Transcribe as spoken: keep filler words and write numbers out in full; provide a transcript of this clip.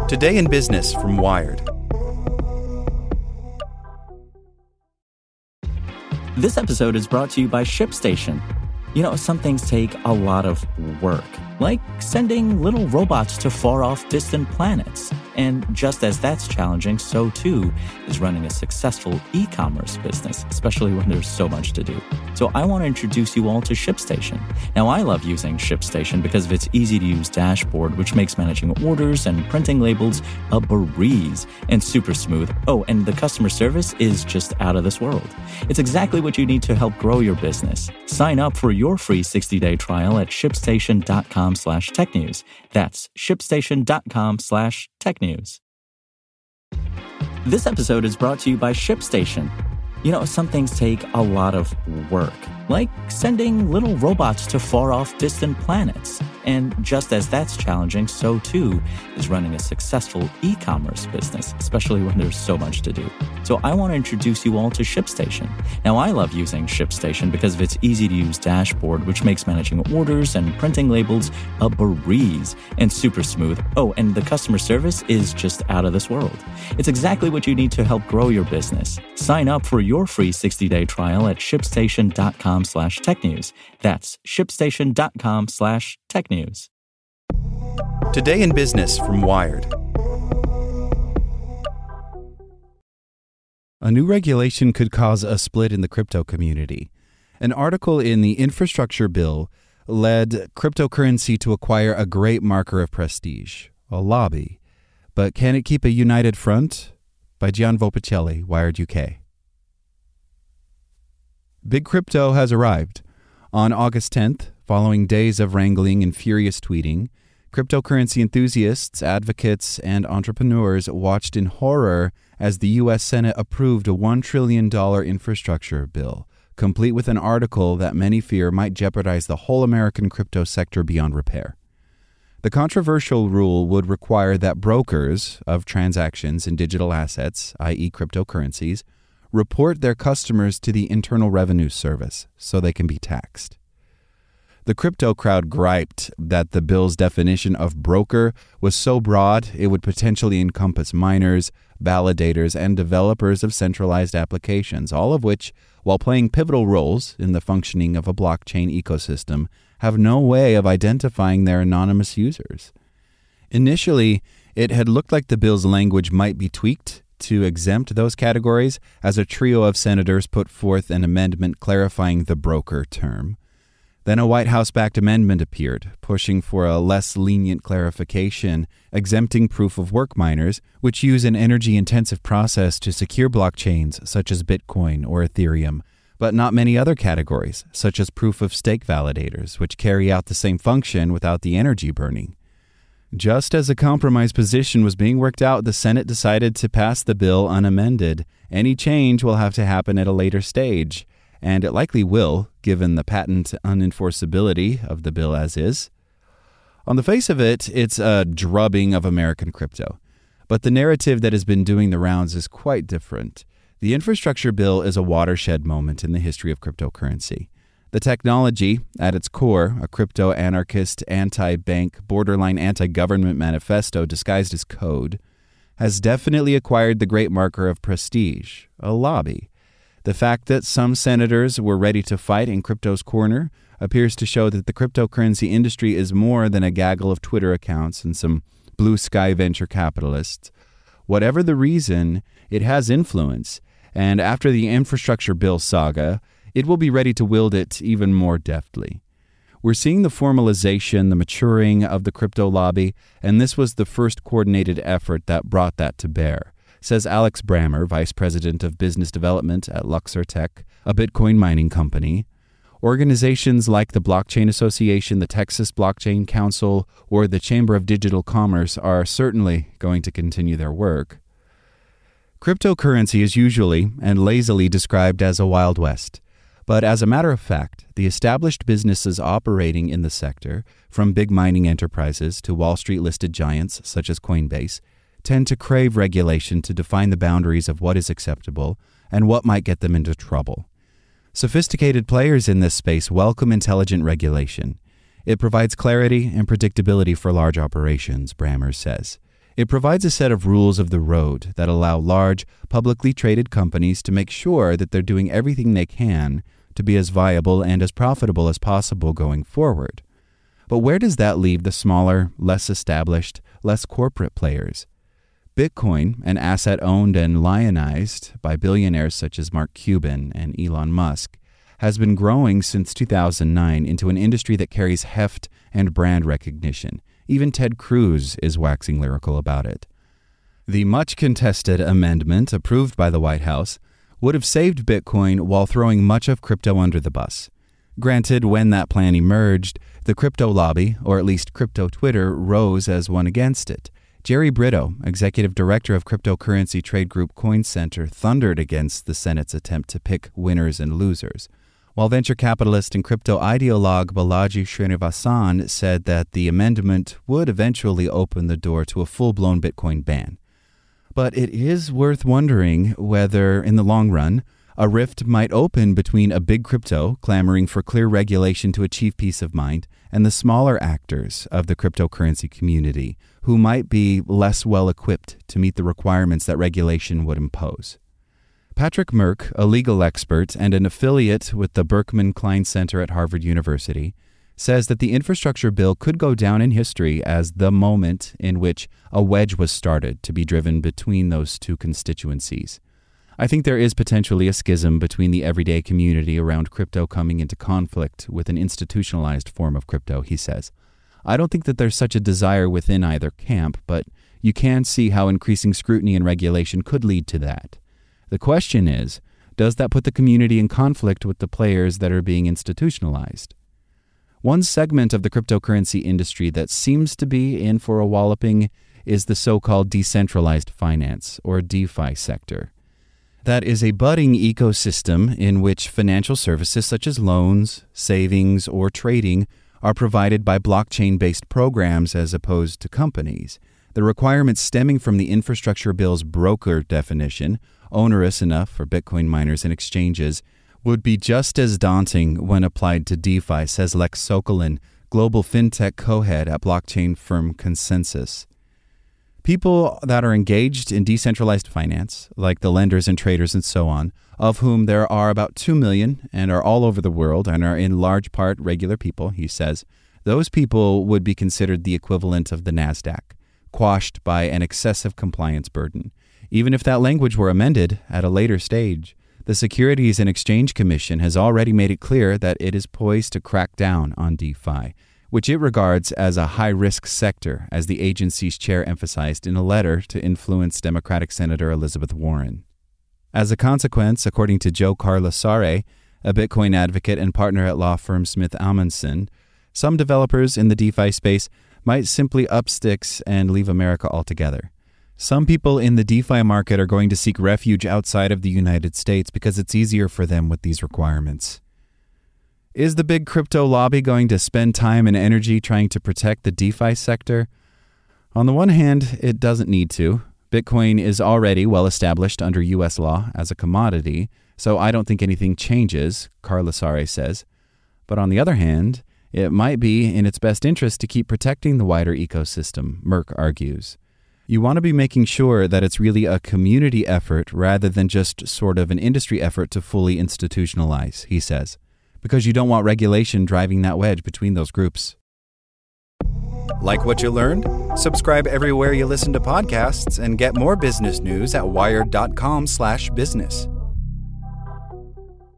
Today in Business from Wired. This episode is brought to you by ShipStation. You know, some things take a lot of work, like sending little robots to far-off distant planets. And just as that's challenging, so too is running a successful e-commerce business, especially when there's so much to do. So I want to introduce you all to ShipStation. Now, I love using ShipStation because of its easy-to-use dashboard, which makes managing orders and printing labels a breeze and super smooth. Oh, and the customer service is just out of this world. It's exactly what you need to help grow your business. Sign up for your free sixty-day trial at shipstation.com slash tech news. That's shipstation.com slash tech news. This episode is brought to you by ShipStation. You know, some things take a lot of work, like sending little robots to far-off distant planets. And just as that's challenging, so too is running a successful e-commerce business, especially when there's so much to do. So I want to introduce you all to ShipStation. Now, I love using ShipStation because of its easy-to-use dashboard, which makes managing orders and printing labels a breeze and super smooth. Oh, and the customer service is just out of this world. It's exactly what you need to help grow your business. Sign up for your free sixty-day trial at shipstation.com slash tech news. That's shipstation.com slash tech news. Today in Business from Wired. A new regulation could cause a split in the crypto community. An article in the infrastructure bill led cryptocurrency to acquire a great marker of prestige, a lobby. But can it keep a united front? By Gian Vopicelli, Wired U K. Big crypto has arrived. On August tenth, following days of wrangling and furious tweeting, cryptocurrency enthusiasts, advocates, and entrepreneurs watched in horror as the U S Senate approved a one trillion dollars infrastructure bill, complete with an article that many fear might jeopardize the whole American crypto sector beyond repair. The controversial rule would require that brokers of transactions in digital assets, that is cryptocurrencies, report their customers to the Internal Revenue Service so they can be taxed. The crypto crowd griped that the bill's definition of broker was so broad it would potentially encompass miners, validators, and developers of centralized applications, all of which, while playing pivotal roles in the functioning of a blockchain ecosystem, have no way of identifying their anonymous users. Initially, it had looked like the bill's language might be tweaked to exempt those categories, as a trio of senators put forth an amendment clarifying the broker term. Then a White House-backed amendment appeared, pushing for a less lenient clarification, exempting proof-of-work miners, which use an energy-intensive process to secure blockchains such as Bitcoin or Ethereum, but not many other categories, such as proof-of-stake validators, which carry out the same function without the energy burning. Just as a compromise position was being worked out, the Senate decided to pass the bill unamended. Any change will have to happen at a later stage, and it likely will, given the patent unenforceability of the bill as is. On the face of it, it's a drubbing of American crypto. But the narrative that has been doing the rounds is quite different. The infrastructure bill is a watershed moment in the history of cryptocurrency. The technology, at its core, a crypto-anarchist, anti-bank, borderline anti-government manifesto disguised as code, has definitely acquired the great marker of prestige, a lobby. The fact that some senators were ready to fight in crypto's corner appears to show that the cryptocurrency industry is more than a gaggle of Twitter accounts and some blue-sky venture capitalists. Whatever the reason, it has influence, and after the infrastructure bill saga, it will be ready to wield it even more deftly. We're seeing the formalization, the maturing of the crypto lobby, and this was the first coordinated effort that brought that to bear, says Alex Brammer, Vice President of Business Development at Luxor Tech, a Bitcoin mining company. Organizations like the Blockchain Association, the Texas Blockchain Council, or the Chamber of Digital Commerce are certainly going to continue their work. Cryptocurrency is usually and lazily described as a Wild West. But as a matter of fact, the established businesses operating in the sector, from big mining enterprises to Wall Street-listed giants such as Coinbase, tend to crave regulation to define the boundaries of what is acceptable and what might get them into trouble. Sophisticated players in this space welcome intelligent regulation. It provides clarity and predictability for large operations, Brammer says. It provides a set of rules of the road that allow large, publicly traded companies to make sure that they're doing everything they can to be as viable and as profitable as possible going forward. But where does that leave the smaller, less established, less corporate players? Bitcoin, an asset owned and lionized by billionaires such as Mark Cuban and Elon Musk, has been growing since two thousand nine into an industry that carries heft and brand recognition. Even Ted Cruz is waxing lyrical about it. The much-contested amendment approved by the White House would have saved Bitcoin while throwing much of crypto under the bus. Granted, when that plan emerged, the crypto lobby, or at least crypto Twitter, rose as one against it. Jerry Brito, executive director of cryptocurrency trade group Coin Center, thundered against the Senate's attempt to pick winners and losers, while venture capitalist and crypto ideologue Balaji Srinivasan said that the amendment would eventually open the door to a full-blown Bitcoin ban. But it is worth wondering whether, in the long run, a rift might open between a big crypto clamoring for clear regulation to achieve peace of mind and the smaller actors of the cryptocurrency community who might be less well equipped to meet the requirements that regulation would impose. Patrick Merck, a legal expert and an affiliate with the Berkman Klein Center at Harvard University, says that the infrastructure bill could go down in history as the moment in which a wedge was started to be driven between those two constituencies. I think there is potentially a schism between the everyday community around crypto coming into conflict with an institutionalized form of crypto, he says. I don't think that there's such a desire within either camp, but you can see how increasing scrutiny and regulation could lead to that. The question is, does that put the community in conflict with the players that are being institutionalized? One segment of the cryptocurrency industry that seems to be in for a walloping is the so-called decentralized finance, or DeFi sector. That is a budding ecosystem in which financial services such as loans, savings, or trading are provided by blockchain-based programs as opposed to companies. The requirements stemming from the infrastructure bill's broker definition, onerous enough for Bitcoin miners and exchanges, would be just as daunting when applied to DeFi, says Lex Sokolin, global fintech co-head at blockchain firm Consensus. People that are engaged in decentralized finance, like the lenders and traders and so on, of whom there are about two million and are all over the world and are in large part regular people, he says, those people would be considered the equivalent of the NASDAQ, quashed by an excessive compliance burden. Even if that language were amended at a later stage, the Securities and Exchange Commission has already made it clear that it is poised to crack down on DeFi, which it regards as a high-risk sector, as the agency's chair emphasized in a letter to influence Democratic Senator Elizabeth Warren. As a consequence, according to Joe Carlasare, a Bitcoin advocate and partner at law firm Smith Amundsen, some developers in the DeFi space might simply up sticks and leave America altogether. Some people in the DeFi market are going to seek refuge outside of the United States because it's easier for them with these requirements. Is the big crypto lobby going to spend time and energy trying to protect the DeFi sector? On the one hand, it doesn't need to. Bitcoin is already well established under U S law as a commodity, so I don't think anything changes, Carlasare says. But on the other hand, it might be in its best interest to keep protecting the wider ecosystem, Merck argues. You want to be making sure that it's really a community effort rather than just sort of an industry effort to fully institutionalize, he says, because you don't want regulation driving that wedge between those groups. Like what you learned? Subscribe everywhere you listen to podcasts and get more business news at wired dot com slash business.